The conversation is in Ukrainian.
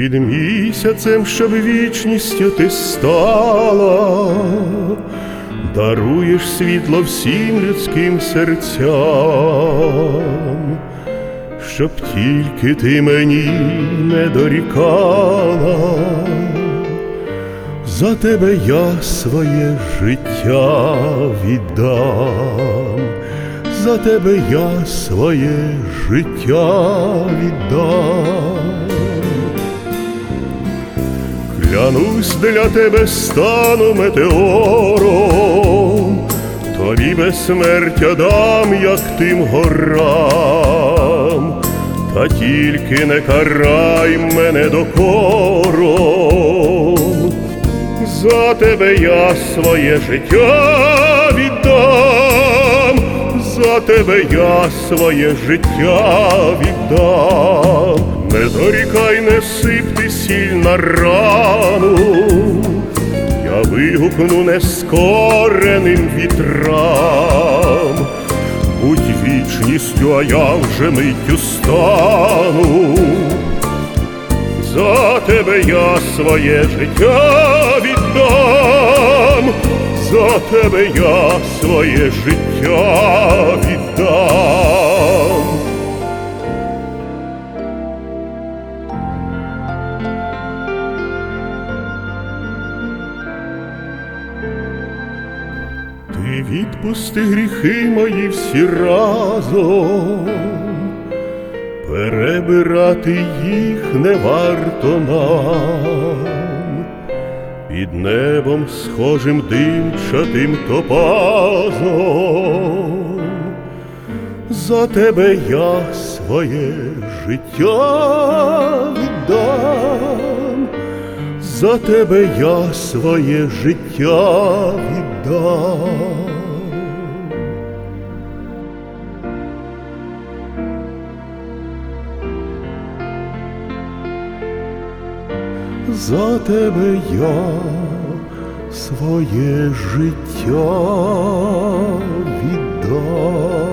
Під місяцем, щоб вічністю ти стала, даруєш світло всім людським серцям, щоб тільки ти мені не дорікала. За тебе я своє життя віддам, за тебе я своє життя віддам. Клянусь, для тебе стану метеором, тобі безсмертя дам, як тим горам. Та тільки не карай мене докором, за тебе я своє життя віддам, за тебе я своє життя віддам. Не дорікай, не сип ти сіль на рану, я вигукну нескореним вітрам. Будь вічністю, а я вже миттю стану, за тебе я своє життя віддам, за тебе я своє життя віддам. Ти відпусти гріхи мої всі разом, перебирати їх не варто нам. Під небом схожим димчатим топазом, за тебе я своє життя віддам, за тебе я своє життя віддам. За тебе я своє життя віддам.